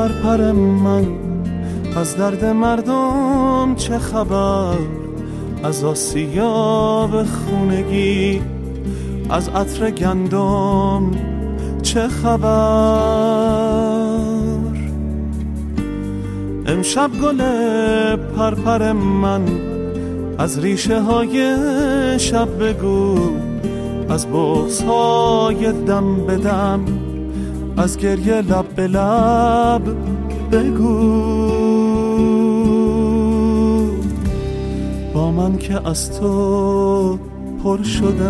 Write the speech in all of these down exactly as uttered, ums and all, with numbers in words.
پرپر من، از درد مردم چه خبر؟ از آسیاب خونگی، از عطر گندم چه خبر؟ امشب گل پرپر من، از ریشه های شب بگو، از بغض های دم به دم، از گریه لب به لب بگو. با من که از تو پر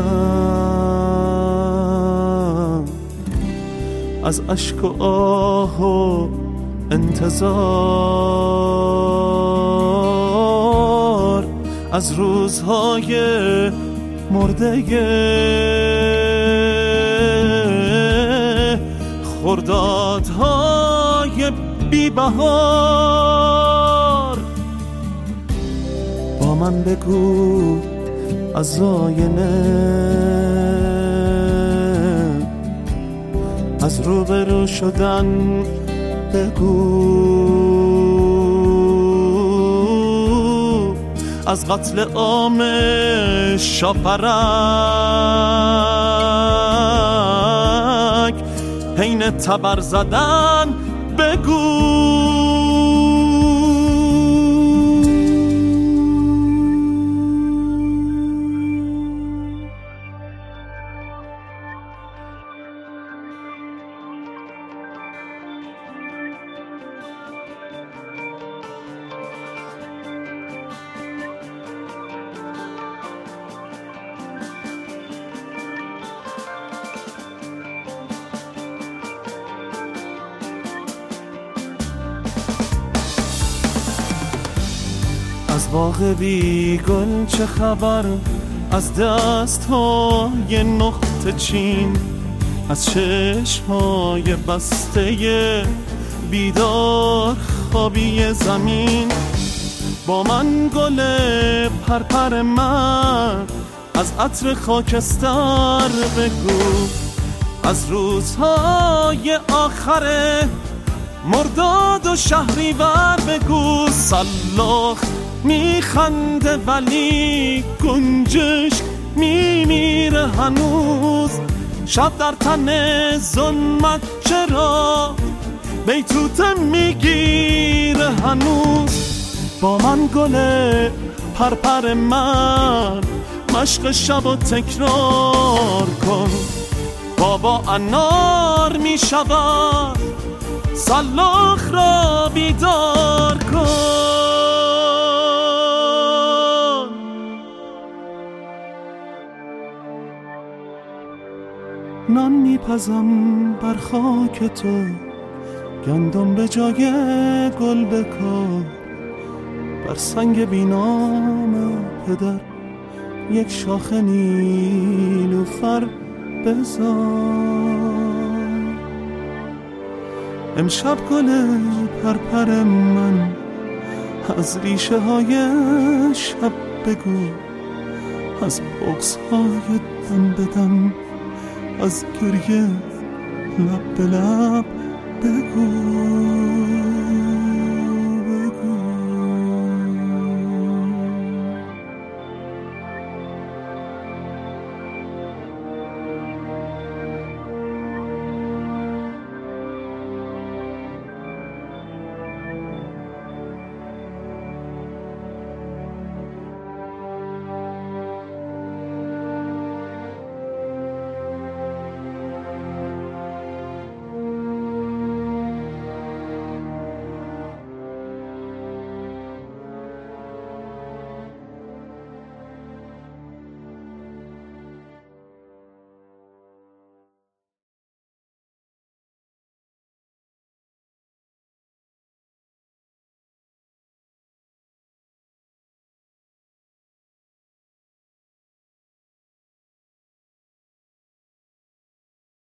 شدم، از اشک و آه و انتظار، از روزهای مرده خردادهای بی بهار. با من بگو از آینه، از روبرو شدن بگو، از قتل عام شاپرک حین تبر زدن بگو. از باغ بی گل چه خبر؟ از دست های نقطه چین، از چشم های بسته بیدار خوابی زمین. با من گل پرپر من، از عطر خاکستر بگو، از روزهای آخر مرداد و شهریور بگو. سلاخ میخنده ولی گنجش میمیره هنوز، شب در تن ظلمت چرا بیتوته میگیره هنوز. با من گل پرپر من، مشق شب و تکرار کن. بابا انار میشود، سلاخ را بیدار کن. نان میپزم بر خاک تو، گندم به جای گل بکار. بر سنگ بینام پدر یک شاخه نیلوفر بذار. امشب گل پرپر من، از ریشه های شب بگو، از بغض های دم به دم، از گریه لب به لب بگو.